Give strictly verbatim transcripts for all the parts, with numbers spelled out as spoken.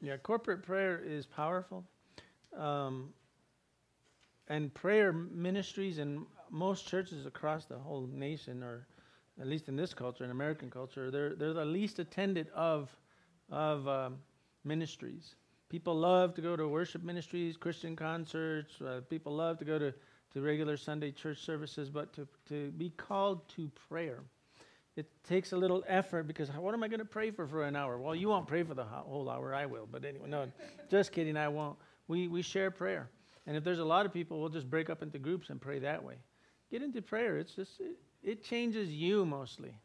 Yeah, corporate prayer is powerful. Um, and prayer ministries in most churches across the whole nation, or at least in this culture, in American culture, they're they're the least attended of of um, ministries. People love to go to worship ministries, Christian concerts. Uh, people love to go to, to regular Sunday church services, but to, to be called to prayer, it takes a little effort, because what am I going to pray for for an hour? Well, you won't pray for the whole hour. I will. But anyway, no, just kidding. I won't. We we share prayer. And if there's a lot of people, we'll just break up into groups and pray that way. Get into prayer. It's just, it, it changes you mostly.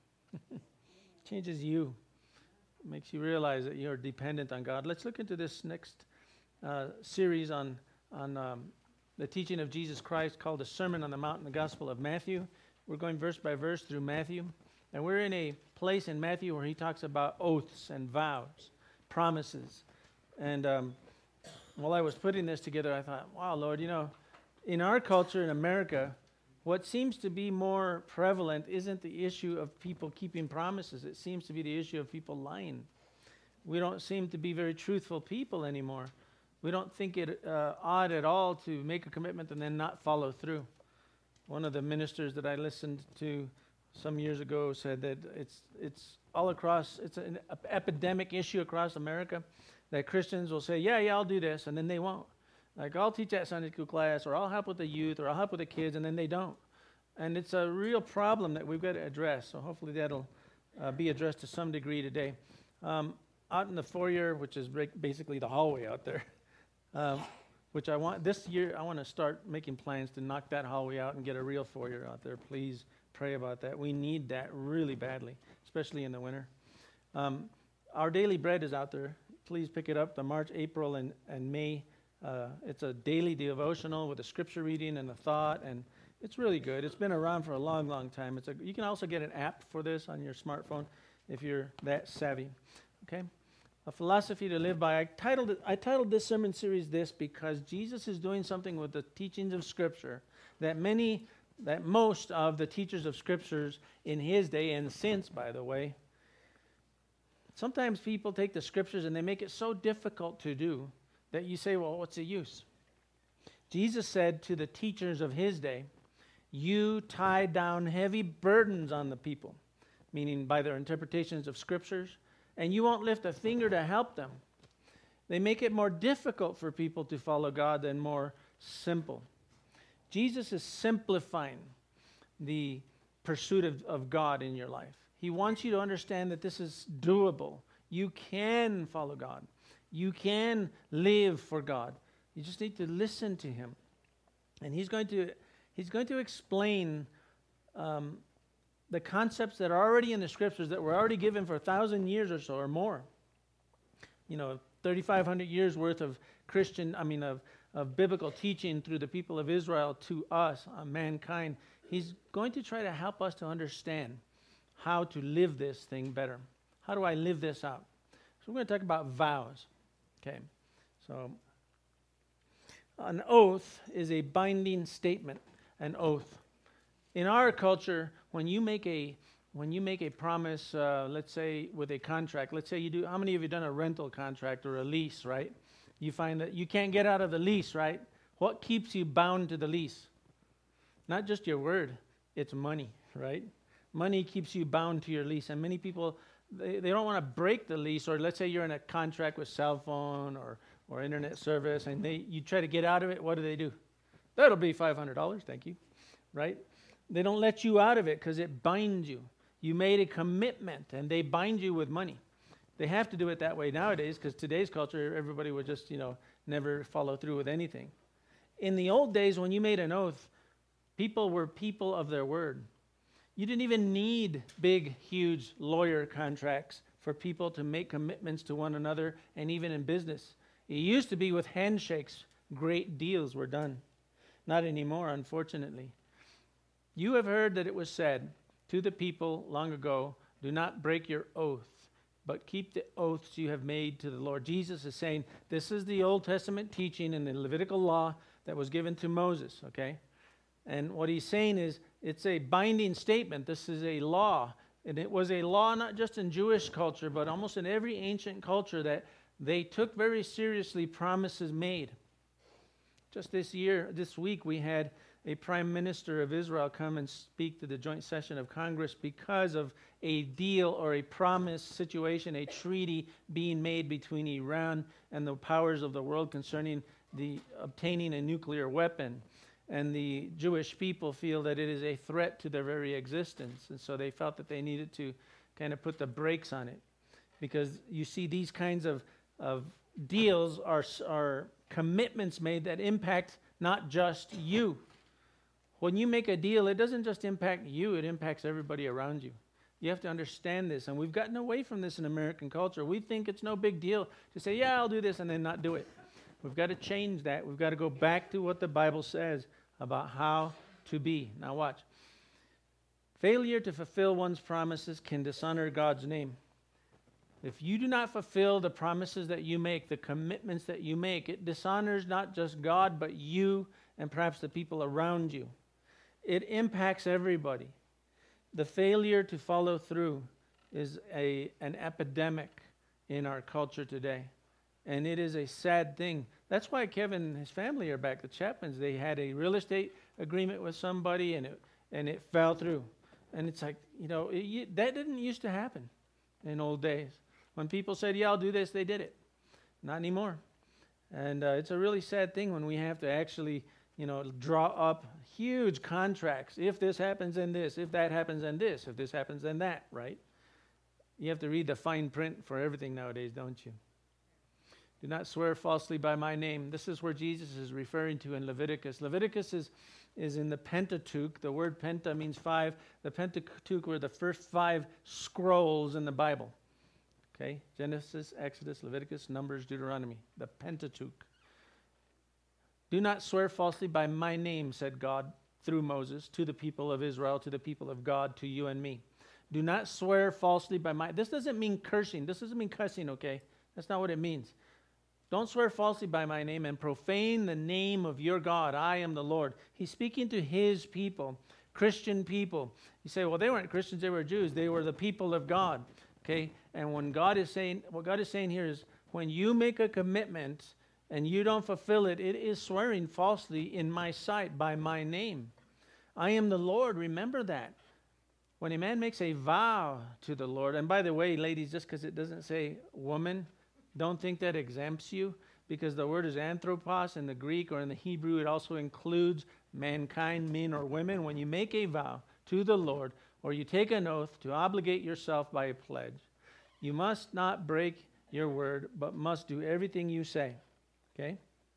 Changes you. It makes you realize that you're dependent on God. Let's look into this next uh, series on, on um, the teaching of Jesus Christ, called the Sermon on the Mount in the Gospel of Matthew. We're going verse by verse through Matthew. And we're in a place in Matthew where he talks about oaths and vows, promises. And um, while I was putting this together, I thought, wow, Lord, you know, in our culture in America, what seems to be more prevalent isn't the issue of people keeping promises. It seems to be the issue of people lying. We don't seem to be very truthful people anymore. We don't think it uh, odd at all to make a commitment and then not follow through. One of the ministers that I listened to some years ago said that it's it's all across, it's an epidemic issue across America, that Christians will say, yeah, yeah, I'll do this, and then they won't. Like, I'll teach that Sunday school class, or I'll help with the youth, or I'll help with the kids, and then they don't. And it's a real problem that we've got to address. So hopefully that'll uh, be addressed to some degree today. Um, out in the foyer, which is basically the hallway out there, um, which I want, this year, I want to start making plans to knock that hallway out and get a real foyer out there. Please pray about that. We need that really badly, especially in the winter. Um, our daily bread is out there. Please pick it up, the March, April, and, and May. Uh, it's a daily devotional with a scripture reading and a thought, and it's really good. It's been around for a long, long time. It's a, you can also get an app for this on your smartphone if you're that savvy. Okay? A philosophy to live by. I titled it, I titled this sermon series this because Jesus is doing something with the teachings of Scripture that many, that most of the teachers of Scriptures in his day, and since, by the way, sometimes people take the Scriptures and they make it so difficult to do that you say, well, what's the use? Jesus said to the teachers of his day, you tie down heavy burdens on the people, meaning by their interpretations of Scriptures, and you won't lift a finger to help them. They make it more difficult for people to follow God than more simple. Jesus is simplifying the pursuit of, of God in your life. He wants you to understand that this is doable. You can follow God. You can live for God. You just need to listen to him. And he's going to he's going to explain um, the concepts that are already in the Scriptures that were already given for a thousand years or so or more. You know, thirty-five hundred years worth of Christian, I mean, of, of biblical teaching through the people of Israel to us, uh, mankind. He's going to try to help us to understand how to live this thing better. How do I live this out? So we're going to talk about vows. Okay, so an oath is a binding statement, an oath. In our culture, when you make a when you make a promise, uh, let's say with a contract, let's say you do, how many of you done a rental contract or a lease, right? You find that you can't get out of the lease, right? What keeps you bound to the lease? Not just your word, it's money, right? Money keeps you bound to your lease, and many people, They, they don't want to break the lease, or let's say you're in a contract with cell phone or, or internet service, and they you try to get out of it. What do they do? That'll be five hundred dollars, thank you, right? They don't let you out of it because it binds you. You made a commitment, and they bind you with money. They have to do it that way nowadays because today's culture, everybody would just, you know, never follow through with anything. In the old days, when you made an oath, people were people of their word. You didn't even need big, huge lawyer contracts for people to make commitments to one another, and even in business. It used to be with handshakes, great deals were done. Not anymore, unfortunately. You have heard that it was said to the people long ago, do not break your oath, but keep the oaths you have made to the Lord. Jesus is saying, this is the Old Testament teaching in the Levitical law that was given to Moses, okay? And what he's saying is, it's a binding statement. This is a law. And it was a law not just in Jewish culture, but almost in every ancient culture that They took very seriously promises made. Just this year, this week, we had a prime minister of Israel come and speak to the joint session of Congress because of a deal or a promise situation, a treaty being made between Iran and the powers of the world concerning the obtaining a nuclear weapon. And the Jewish people feel that it is a threat to their very existence. And so they felt that they needed to kind of put the brakes on it. Because you see, these kinds of, of deals are, are commitments made that impact not just you. When you make a deal, it doesn't just impact you, it impacts everybody around you. You have to understand this, and we've gotten away from this in American culture. We think it's no big deal to say, yeah, I'll do this, and then not do it. We've got to change that. We've got to go back to what the Bible says about how to be. Now watch. Failure to fulfill one's promises can dishonor God's name. If you do not fulfill the promises that you make, the commitments that you make, it dishonors not just God, but you and perhaps the people around you. It impacts everybody. The failure to follow through is a, an epidemic in our culture today. And it is a sad thing. That's why Kevin and his family are back. The Chapmans, they had a real estate agreement with somebody, and it, and it fell through. And it's like, you know, it, that didn't used to happen in old days. When people said, yeah, I'll do this, they did it. Not anymore. And uh, it's a really sad thing when we have to actually, you know, draw up huge contracts. If this happens, then this. If that happens, then this. If this happens, then that, right? You have to read the fine print for everything nowadays, don't you? Do not swear falsely by my name. This is where Jesus is referring to in Leviticus. Leviticus is, is in the Pentateuch. The word penta means five. The Pentateuch were the first five scrolls in the Bible. Okay? Genesis, Exodus, Leviticus, Numbers, Deuteronomy. The Pentateuch. Do not swear falsely by my name, said God through Moses, to the people of Israel, to the people of God, to you and me. Do not swear falsely by my... This doesn't mean cursing. This doesn't mean cussing, okay? That's not what it means. Don't swear falsely by my name and profane the name of your God. I am the Lord. He's speaking to his people, Christian people. You say, well, they weren't Christians, they were Jews. They were the people of God. Okay? And when God is saying, what God is saying here is, when you make a commitment and you don't fulfill it, it is swearing falsely in my sight by my name. I am the Lord. Remember that. When a man makes a vow to the Lord, and by the way, ladies, just because it doesn't say woman, don't think that exempts you, because the word is anthropos in the Greek, or in the Hebrew, it also includes mankind, men or women. When you make a vow to the Lord, or you take an oath to obligate yourself by a pledge, you must not break your word, but must do everything you say. Okay?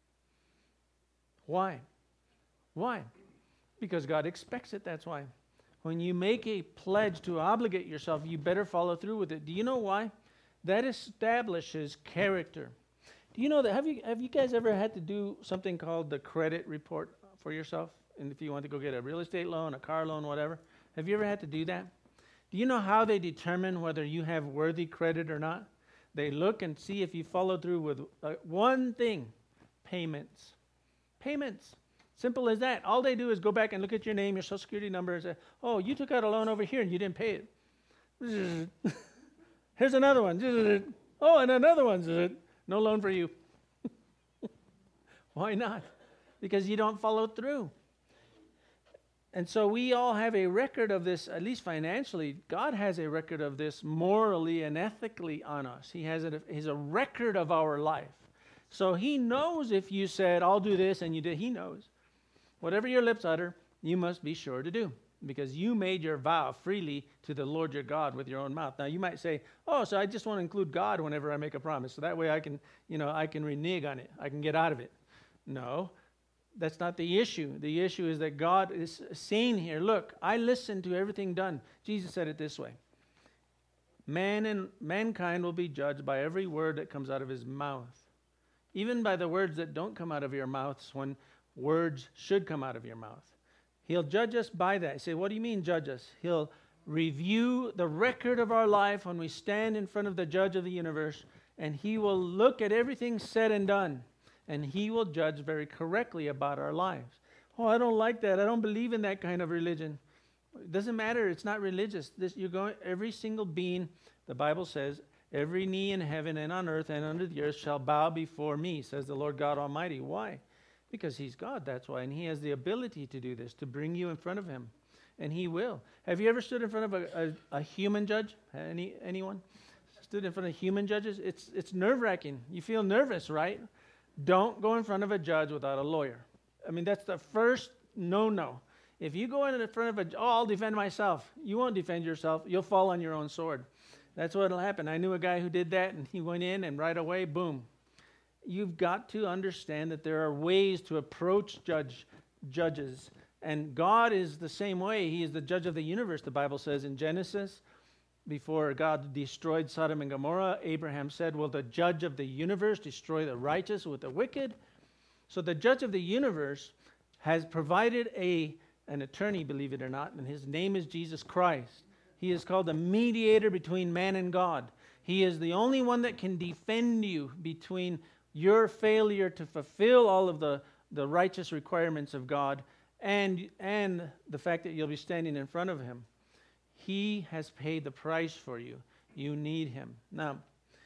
Why? Why? Because God expects it, that's why. When you make a pledge to obligate yourself, you better follow through with it. Do you know why? That establishes character. Do you know that? Have you have you guys ever had to do something called the credit report for yourself? And if you want to go get a real estate loan, a car loan, whatever, have you ever had to do that? Do you know how they determine whether you have worthy credit or not? They look and see if you follow through with uh, one thing: payments. Payments. Simple as that. All they do is go back and look at your name, your social security number, and say, oh, you took out a loan over here and you didn't pay it. Here's another one. Oh, and another one. No loan for you. Why not? Because you don't follow through. And so we all have a record of this, at least financially. God has a record of this morally and ethically on us. He has a, he's a record of our life. So he knows if you said, I'll do this, and you did. He knows. Whatever your lips utter, you must be sure to do, because you made your vow freely to the Lord your God with your own mouth. Now you might say, oh, so I just want to include God whenever I make a promise, so that way I can, you know, I can renege on it. I can get out of it. No, that's not the issue. The issue is that God is saying here, look, I listened to everything done. Jesus said it this way: man and mankind will be judged by every word that comes out of his mouth, even by the words that don't come out of your mouths when words should come out of your mouth. He'll judge us by that. You say, what do you mean judge us? He'll review the record of our life when we stand in front of the judge of the universe, and he will look at everything said and done, and he will judge very correctly about our lives. Oh, I don't like that. I don't believe in that kind of religion. It doesn't matter. It's not religious. This, you're going, every single being, the Bible says, Every knee in heaven and on earth and under the earth shall bow before me, says the Lord God Almighty. Why? Because he's God, that's why. And he has the ability to do this, to bring you in front of him. And he will. Have you ever stood in front of a, a, a human judge? Any Anyone? Stood in front of human judges? It's, it's nerve-wracking. You feel nervous, right? Don't go in front of a judge without a lawyer. I mean, that's the first no-no. If you go in front of a, oh, I'll defend myself. You won't defend yourself. You'll fall on your own sword. That's what will happen. I knew a guy who did that, and he went in, and right away, boom. You've got to understand that there are ways to approach judge judges. And God is the same way. He is the judge of the universe, the Bible says in Genesis. Before God destroyed Sodom and Gomorrah, Abraham said, will the judge of the universe destroy the righteous with the wicked? So the judge of the universe has provided a an attorney, believe it or not, and his name is Jesus Christ. He is called the mediator between man and God. He is the only one that can defend you between your failure to fulfill all of the, the righteous requirements of God and, and the fact that you'll be standing in front of him. He has paid the price for you. You need him. Now,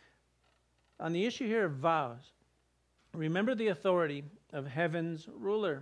on the issue here of vows, remember the authority of heaven's ruler.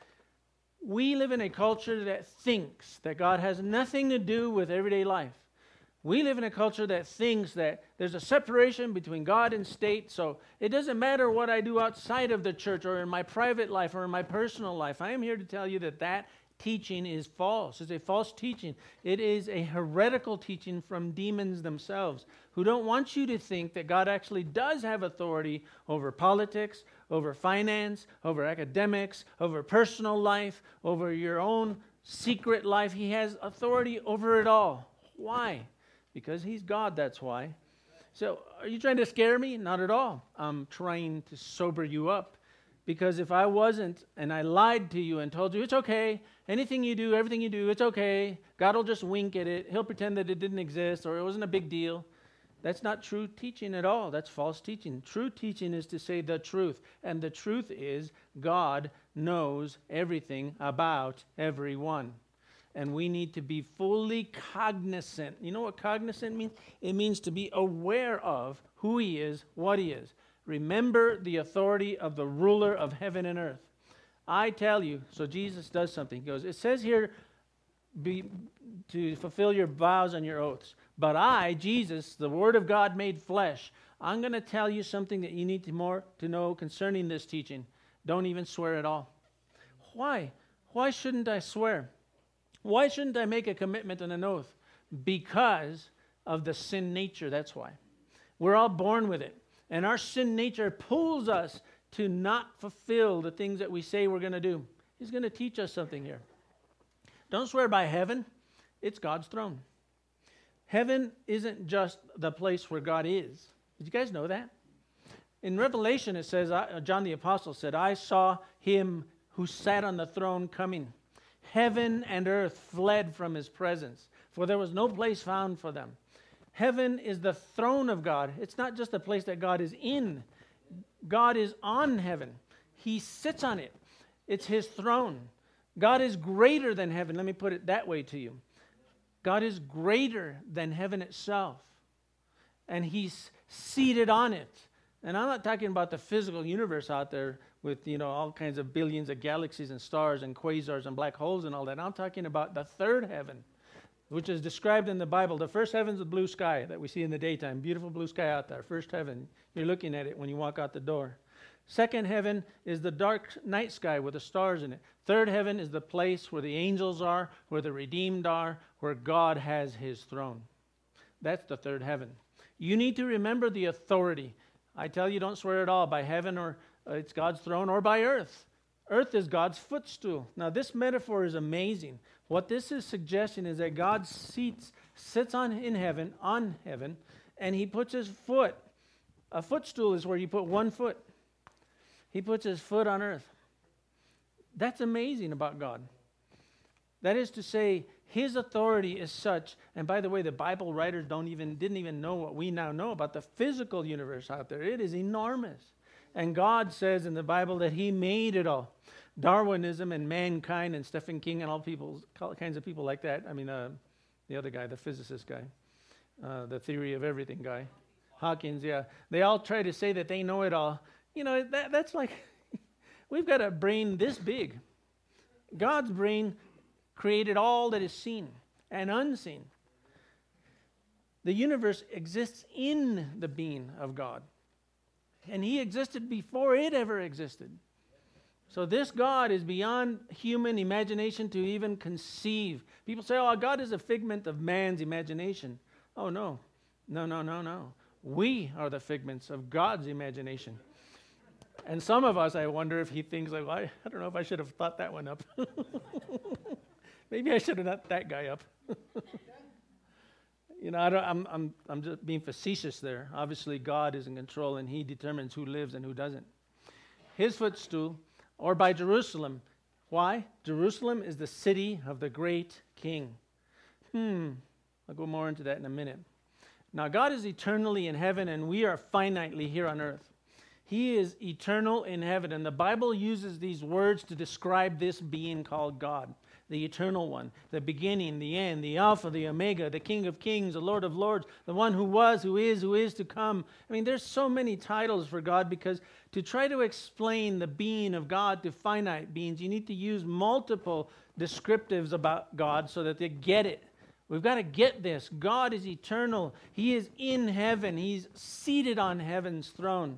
We live in a culture that thinks that God has nothing to do with everyday life. We live in a culture that thinks that there's a separation between God and state, so it doesn't matter what I do outside of the church or in my private life or in my personal life. I am here to tell you that that teaching is false. It's a false teaching. It is a heretical teaching from demons themselves who don't want you to think that God actually does have authority over politics, over finance, over academics, over personal life, over your own secret life. He has authority over it all. Why? Because he's God, that's why. So are you trying to scare me? Not at all. I'm trying to sober you up. Because if I wasn't, and I lied to you and told you, it's okay, anything you do, everything you do, it's okay, God will just wink at it, he'll pretend that it didn't exist or it wasn't a big deal. That's not true teaching at all. That's false teaching. True teaching is to say the truth. And the truth is God knows everything about everyone. And we need to be fully cognizant. You know what cognizant means? It means to be aware of who he is, what he is. Remember the authority of the ruler of heaven and earth. I tell you, so Jesus does something. He goes, it says here, be, to fulfill your vows and your oaths. But I, Jesus, the Word of God made flesh, I'm going to tell you something that you need to more to know concerning this teaching. Don't even swear at all. Why? Why shouldn't I swear? Why shouldn't I make a commitment and an oath? Because of the sin nature, that's why. We're all born with it. And our sin nature pulls us to not fulfill the things that we say we're going to do. He's going to teach us something here. Don't swear by heaven. It's God's throne. Heaven isn't just the place where God is. Did you guys know that? In Revelation it says, John the Apostle said, I saw him who sat on the throne coming. Heaven and earth fled from his presence, for there was no place found for them. Heaven is the throne of God. It's not just a place that God is in. God is on heaven. He sits on it. It's his throne. God is greater than heaven. Let me put it that way to you. God is greater than heaven itself. And he's seated on it. And I'm not talking about the physical universe out there with, you know, all kinds of billions of galaxies and stars and quasars and black holes and all that. I'm talking about the third heaven, which is described in the Bible. The first heaven's the blue sky that we see in the daytime. Beautiful blue sky out there. First heaven. You're looking at it when you walk out the door. Second heaven is the dark night sky with the stars in it. Third heaven is the place where the angels are, where the redeemed are, where God has his throne. That's the third heaven. You need to remember the authority. I tell you, don't swear at all by heaven or uh, it's God's throne or by earth. Earth is God's footstool. Now, this metaphor is amazing. What this is suggesting is that God seats, sits on in heaven, on heaven, and he puts his foot. A footstool is where you put one foot. He puts his foot on earth. That's amazing about God. That is to say, his authority is such, and by the way, the Bible writers don't even didn't even know what we now know about the physical universe out there. It is enormous. And God says in the Bible that he made it all. Darwinism and mankind and Stephen King and all people, all kinds of people like that. I mean, uh, the other guy, the physicist guy, uh, the theory of everything guy. Hawkins, yeah. They all try to say that they know it all. You know, that, that's like, we've got a brain this big. God's brain created all that is seen and unseen. The universe exists in the being of God. And he existed before it ever existed. So this God is beyond human imagination to even conceive. People say, oh, God is a figment of man's imagination. Oh, no. No, no, no, no. We are the figments of God's imagination. And some of us, I wonder if he thinks, like, well, I, I don't know if I should have thought that one up. Maybe I should have thought that guy up. You know, I don't, I'm, I'm, I'm just being facetious there. Obviously, God is in control, and he determines who lives and who doesn't. His footstool, or by Jerusalem. Why? Jerusalem is the city of the great king. Hmm, I'll go more into that in a minute. Now, God is eternally in heaven, and we are finitely here on earth. He is eternal in heaven, and the Bible uses these words to describe this being called God, the eternal one, the beginning, the end, the Alpha, the Omega, the King of kings, the Lord of lords, the one who was, who is, who is to come. I mean, there's so many titles for God, because to try to explain the being of God to finite beings, you need to use multiple descriptives about God so that they get it. We've got to get this. God is eternal. He is in heaven. He's seated on heaven's throne.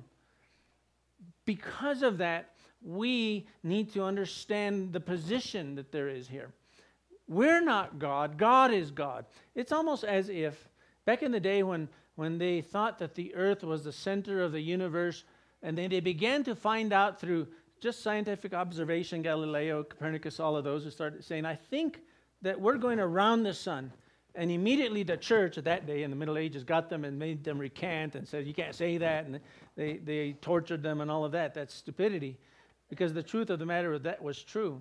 Because of that, we need to understand the position that there is here. We're not God. God is God. It's almost as if, back in the day when, when they thought that the earth was the center of the universe, and then they began to find out through just scientific observation, Galileo, Copernicus, all of those who started saying, I think that we're going around the sun. And immediately the church at that day in the Middle Ages got them and made them recant and said, you can't say that. And they, they tortured them and all of that. That's stupidity. Because the truth of the matter is that was true.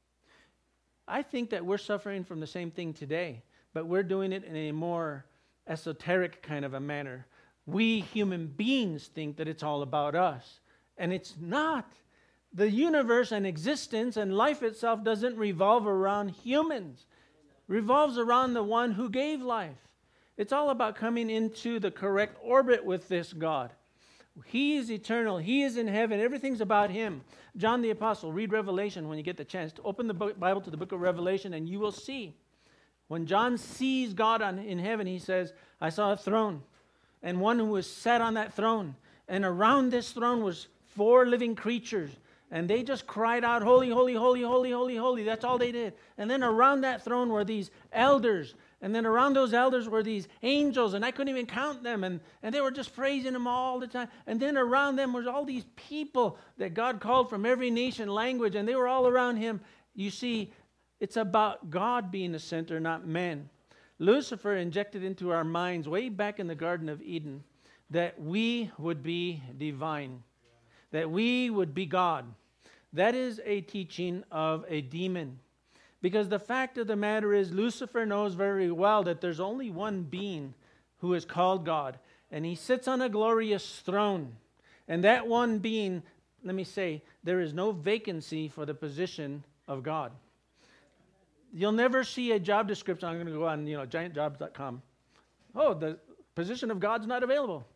I think that we're suffering from the same thing today, but we're doing it in a more esoteric kind of a manner. We human beings think that it's all about us. And it's not. The universe and existence and life itself doesn't revolve around humans. Revolves around the one who gave life. It's all about coming into the correct orbit with this God. He is eternal. He is in heaven. Everything's about him. John the Apostle, read Revelation when you get the chance. To open the book, Bible to the book of Revelation, and you will see. When John sees God on, in heaven, he says, I saw a throne, and one who was sat on that throne. And around this throne was four living creatures. And they just cried out, holy, holy, holy, holy, holy, holy. That's all they did. And then around that throne were these elders. And then around those elders were these angels. And I couldn't even count them. And, and they were just praising him all the time. And then around them was all these people that God called from every nation, language. And they were all around him. You see, it's about God being the center, not men. Lucifer injected into our minds way back in the Garden of Eden that we would be divine. That we would be God. That is a teaching of a demon. Because the fact of the matter is, Lucifer knows very well that there's only one being who is called God. And he sits on a glorious throne. And that one being, let me say, there is no vacancy for the position of God. You'll never see a job description. I'm going to go on, you know, giant jobs dot com. Oh, the position of God's not available.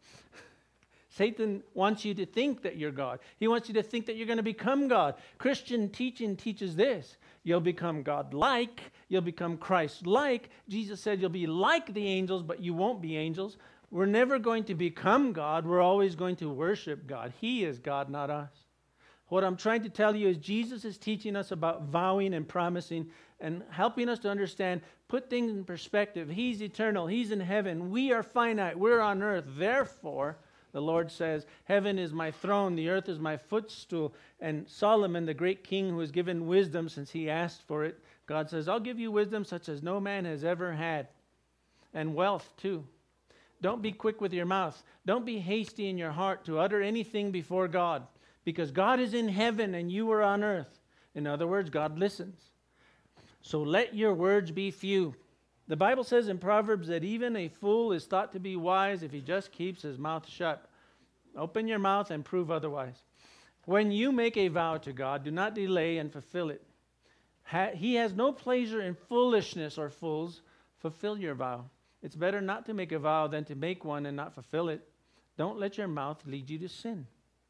Satan wants you to think that you're God. He wants you to think that you're going to become God. Christian teaching teaches this. You'll become God-like. You'll become Christ-like. Jesus said you'll be like the angels, but you won't be angels. We're never going to become God. We're always going to worship God. He is God, not us. What I'm trying to tell you is Jesus is teaching us about vowing and promising and helping us to understand, put things in perspective. He's eternal. He's in heaven. We are finite. We're on earth. Therefore, the Lord says, heaven is my throne, the earth is my footstool. And Solomon, the great king who was given wisdom since he asked for it, God says, I'll give you wisdom such as no man has ever had. And wealth too. Don't be quick with your mouth. Don't be hasty in your heart to utter anything before God. Because God is in heaven and you are on earth. In other words, God listens. So let your words be few. The Bible says in Proverbs that even a fool is thought to be wise if he just keeps his mouth shut. Open your mouth and prove otherwise. When you make a vow to God, do not delay and fulfill it. Ha- he has no pleasure in foolishness or fools. Fulfill your vow. It's better not to make a vow than to make one and not fulfill it. Don't let your mouth lead you to sin.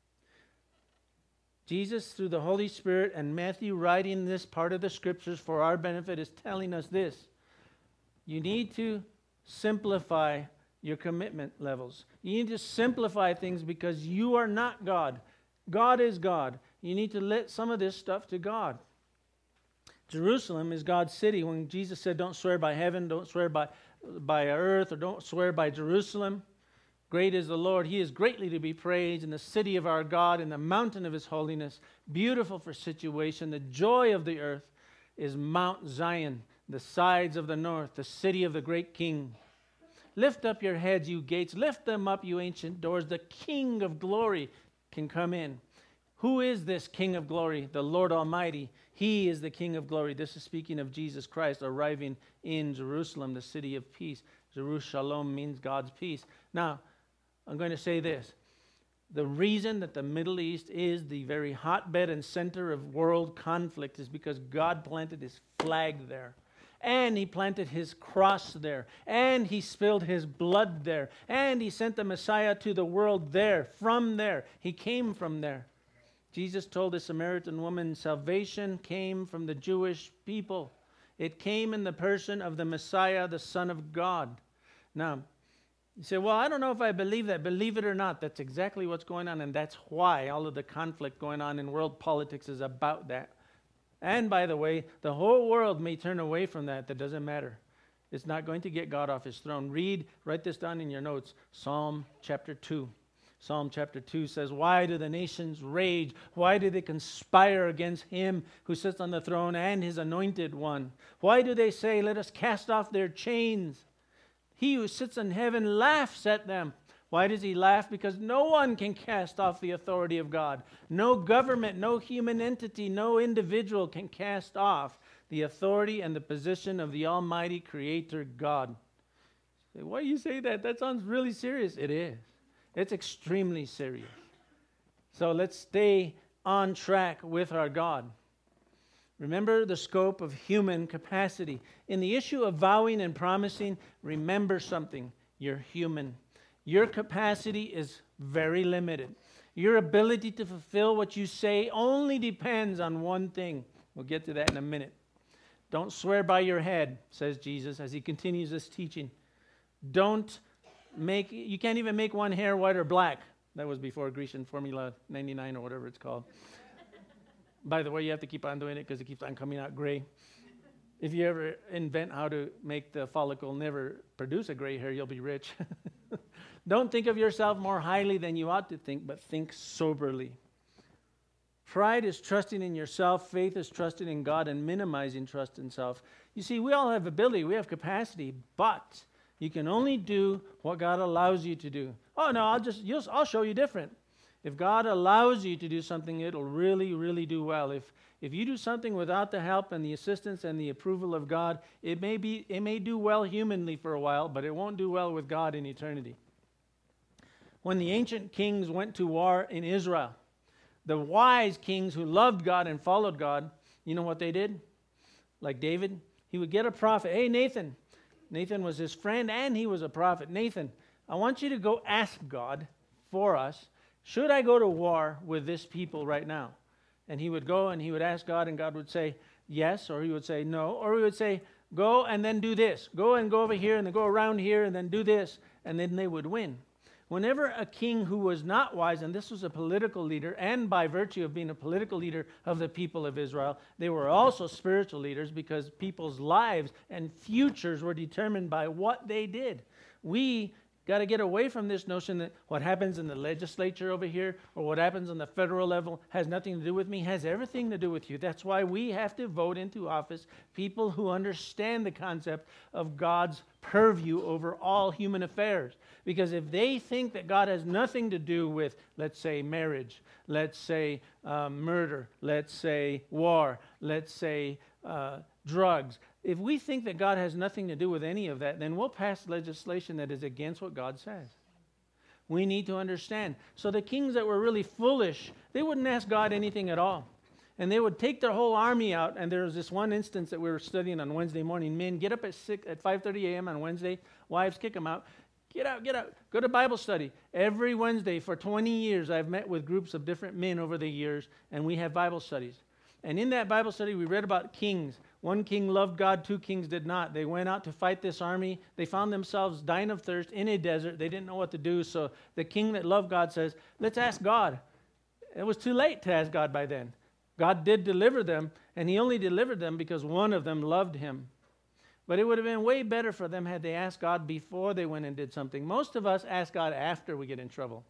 Jesus, through the Holy Spirit, and Matthew writing this part of the scriptures for our benefit, is telling us this. You need to simplify your commitment levels. You need to simplify things because you are not God. God is God. You need to let some of this stuff to God. Jerusalem is God's city. When Jesus said, don't swear by heaven, don't swear by, by earth, or don't swear by Jerusalem. Great is the Lord. He is greatly to be praised in the city of our God, in the mountain of his holiness. Beautiful for situation. The joy of the earth is Mount Zion, the sides of the north, the city of the great King. Lift up your heads, you gates. Lift them up, you ancient doors. The King of glory can come in. Who is this King of glory? The Lord Almighty. He is the King of glory. This is speaking of Jesus Christ arriving in Jerusalem, the city of peace. Jerusalem means God's peace. Now, I'm going to say this. The reason that the Middle East is the very hotbed and center of world conflict is because God planted his flag there. And he planted his cross there. And he spilled his blood there. And he sent the Messiah to the world there. From there. He came from there. Jesus told the Samaritan woman, salvation came from the Jewish people. It came in the person of the Messiah, the Son of God. Now, you say, well, I don't know if I believe that. Believe it or not, that's exactly what's going on. And that's why all of the conflict going on in world politics is about that. And by the way, the whole world may turn away from that. That doesn't matter. It's not going to get God off his throne. Read, write this down in your notes. Psalm chapter two. Psalm chapter two says, why do the nations rage? Why do they conspire against him who sits on the throne and his anointed one? Why do they say, let us cast off their chains? He who sits in heaven laughs at them. Why does he laugh? Because no one can cast off the authority of God. No government, no human entity, no individual can cast off the authority and the position of the Almighty Creator God. Why do you say that? That sounds really serious. It is. It's extremely serious. So let's stay on track with our God. Remember the scope of human capacity. In the issue of vowing and promising, remember something. You're human. Your capacity is very limited. Your ability to fulfill what you say only depends on one thing. We'll get to that in a minute. Don't swear by your head, says Jesus as he continues this teaching. Don't make, you can't even make one hair white or black. That was before Grecian Formula ninety-nine or whatever it's called. By the way, you have to keep on doing it because it keeps on coming out gray. If you ever invent how to make the follicle never produce a gray hair, you'll be rich. Don't think of yourself more highly than you ought to think, but think soberly. Pride is trusting in yourself. Faith is trusting in God and minimizing trust in self. You see, we all have ability. We have capacity, but you can only do what God allows you to do. Oh, no, I'll just, you'll, I'll show you different. If God allows you to do something, it'll really, really do well. If if you do something without the help and the assistance and the approval of God, it may be it may do well humanly for a while, but it won't do well with God in eternity. When the ancient kings went to war in Israel, the wise kings who loved God and followed God, you know what they did? Like David, he would get a prophet. Hey, Nathan. Nathan was his friend and he was a prophet. Nathan, I want you to go ask God for us. Should I go to war with this people right now? And he would go and he would ask God, and God would say yes, or he would say no, or he would say, go and then do this. Go and go over here and then go around here and then do this, and then they would win. Whenever a king who was not wise, and this was a political leader, and by virtue of being a political leader of the people of Israel, they were also spiritual leaders because people's lives and futures were determined by what they did. We got to get away from this notion that what happens in the legislature over here or what happens on the federal level has nothing to do with me, has everything to do with you. That's why we have to vote into office people who understand the concept of God's purview over all human affairs. Because if they think that God has nothing to do with, let's say, marriage, let's say um, murder, let's say war, let's say uh, drugs, if we think that God has nothing to do with any of that, then we'll pass legislation that is against what God says. We need to understand. So the kings that were really foolish, they wouldn't ask God anything at all. And they would take their whole army out. And there was this one instance that we were studying on Wednesday morning. Men, get up at six, at five thirty a.m. on Wednesday. Wives, kick them out. Get out, get out. Go to Bible study. Every Wednesday for twenty years, I've met with groups of different men over the years, and we have Bible studies. And in that Bible study, we read about kings. One king loved God, two kings did not. They went out to fight this army. They found themselves dying of thirst in a desert. They didn't know what to do, so the king that loved God says, let's ask God. It was too late to ask God by then. God did deliver them, and he only delivered them because one of them loved him. But it would have been way better for them had they asked God before they went and did something. Most of us ask God after we get in trouble.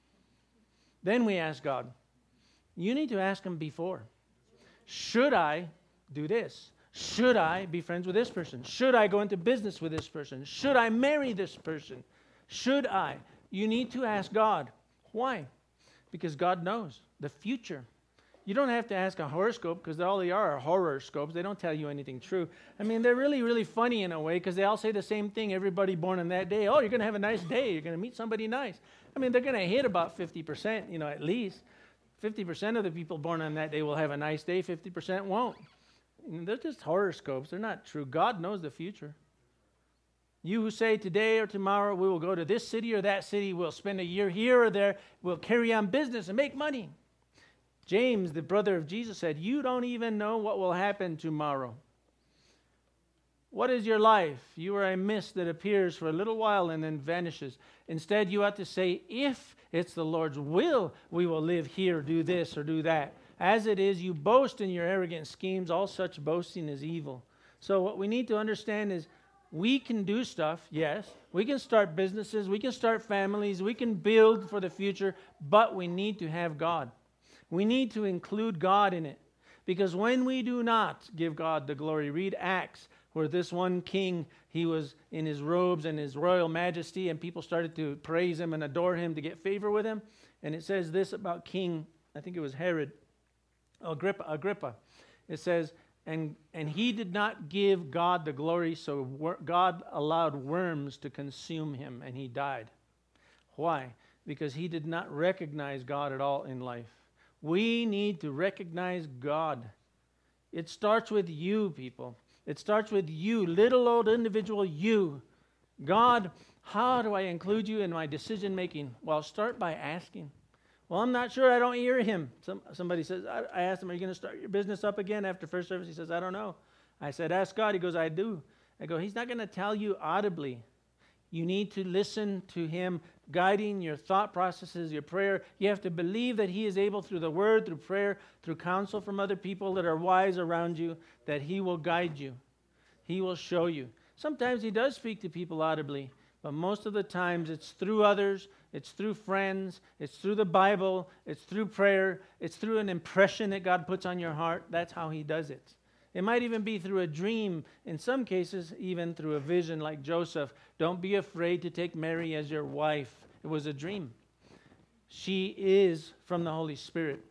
Then we ask God. You need to ask him before. Should I do this? Should I be friends with this person? Should I go into business with this person? Should I marry this person? Should I? You need to ask God. Why? Because God knows the future. You don't have to ask a horoscope because all they are are horoscopes. They don't tell you anything true. I mean, they're really, really funny in a way because they all say the same thing. Everybody born on that day, oh, you're going to have a nice day. You're going to meet somebody nice. I mean, they're going to hit about fifty percent, you know, at least. fifty percent of the people born on that day will have a nice day. fifty percent won't. And they're just horoscopes. They're not true. God knows the future. You who say today or tomorrow we will go to this city or that city, we'll spend a year here or there, we'll carry on business and make money. James, the brother of Jesus, said, you don't even know what will happen tomorrow. What is your life? You are a mist that appears for a little while and then vanishes. Instead, you ought to say, if it's the Lord's will, we will live here, do this or do that. As it is, you boast in your arrogant schemes. All such boasting is evil. So what we need to understand is we can do stuff, yes. We can start businesses. We can start families. We can build for the future, but we need to have God. We need to include God in it. Because when we do not give God the glory, read Acts, where this one king, he was in his robes and his royal majesty, and people started to praise him and adore him to get favor with him. And it says this about King, I think it was Herod, Agrippa. Agrippa. It says, and, and he did not give God the glory, so wor- God allowed worms to consume him, and he died. Why? Because he did not recognize God at all in life. We need to recognize God. It starts with you, people. It starts with you, little old individual you. God, how do I include you in my decision making? Well, start by asking. Well, I'm not sure. I don't hear him. Some, somebody says, I, I asked him, are you going to start your business up again after first service? He says, I don't know. I said, ask God. He goes, I do. I go, he's not going to tell you audibly. You need to listen to him guiding your thought processes, your prayer. You have to believe that he is able through the word, through prayer, through counsel from other people that are wise around you, that he will guide you. He will show you. Sometimes he does speak to people audibly, but most of the times it's through others, it's through friends, it's through the Bible, it's through prayer, it's through an impression that God puts on your heart. That's how he does it. It might even be through a dream, in some cases even through a vision like Joseph. Don't be afraid to take Mary as your wife. It was a dream. She is from the Holy Spirit.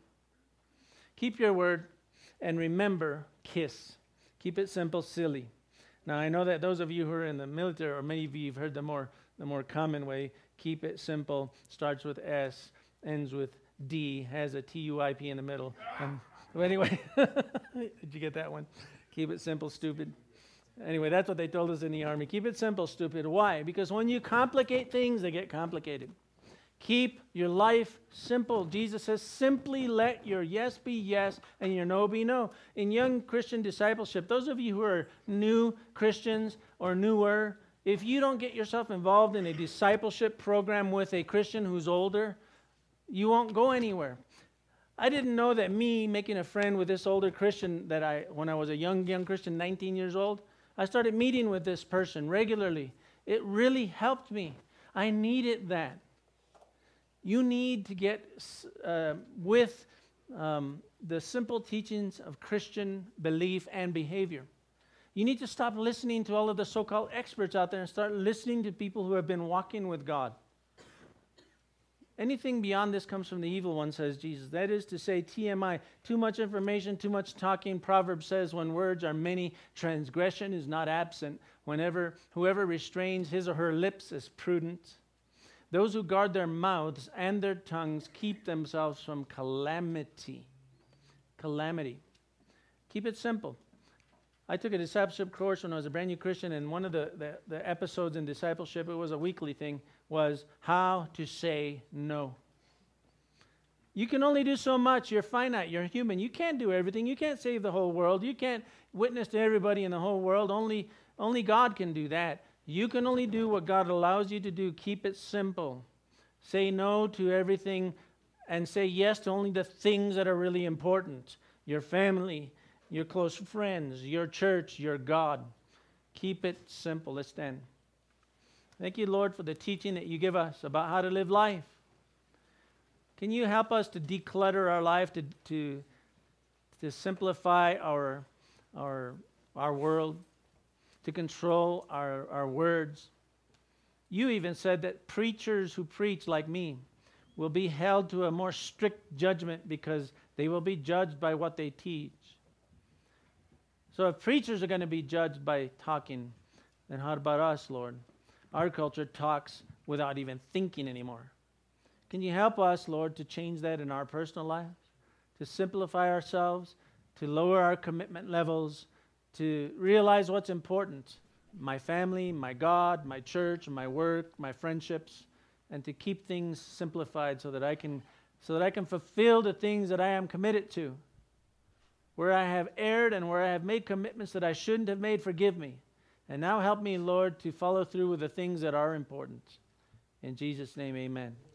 Keep your word and remember, kiss. Keep it simple, silly. Now I know that those of you who are in the military, or many of you have heard the more, the more common way, keep it simple, starts with S, ends with D, has a T U I P in the middle. Um, Well, anyway, did you get that one? Keep it simple, stupid. Anyway, that's what they told us in the Army. Keep it simple, stupid. Why? Because when you complicate things, they get complicated. Keep your life simple. Jesus says, simply let your yes be yes and your no be no. In young Christian discipleship, those of you who are new Christians or newer, if you don't get yourself involved in a discipleship program with a Christian who's older, you won't go anywhere. I didn't know that me making a friend with this older Christian that I, when I was a young, young Christian, nineteen years old, I started meeting with this person regularly. It really helped me. I needed that. You need to get uh, with um, the simple teachings of Christian belief and behavior. You need to stop listening to all of the so-called experts out there and start listening to people who have been walking with God. Anything beyond this comes from the evil one, says Jesus. That is to say, T M I, too much information, too much talking. Proverbs says, when words are many, transgression is not absent. Whenever whoever restrains his or her lips is prudent. Those who guard their mouths and their tongues keep themselves from calamity. Calamity. Keep it simple. I took a discipleship course when I was a brand new Christian, and one of the, the, the episodes in discipleship, it was a weekly thing, was how to say no. You can only do so much. You're finite. You're human. You can't do everything. You can't save the whole world. You can't witness to everybody in the whole world. Only, only God can do that. You can only do what God allows you to do. Keep it simple. Say no to everything and say yes to only the things that are really important. Your family, your close friends, your church, your God. Keep it simple. Let's stand. Thank you, Lord, for the teaching that you give us about how to live life. Can you help us to declutter our life, to to, to simplify our, our, our world, to control our, our words? You even said that preachers who preach like me will be held to a more strict judgment because they will be judged by what they teach. So if preachers are going to be judged by talking, then how about us, Lord? Our culture talks without even thinking anymore. Can you help us, Lord, to change that in our personal lives, to simplify ourselves, to lower our commitment levels, to realize what's important, my family, my God, my church, my work, my friendships, and to keep things simplified so that I can, so that I can fulfill the things that I am committed to. Where I have erred and where I have made commitments that I shouldn't have made, forgive me. And now help me, Lord, to follow through with the things that are important. In Jesus' name, amen.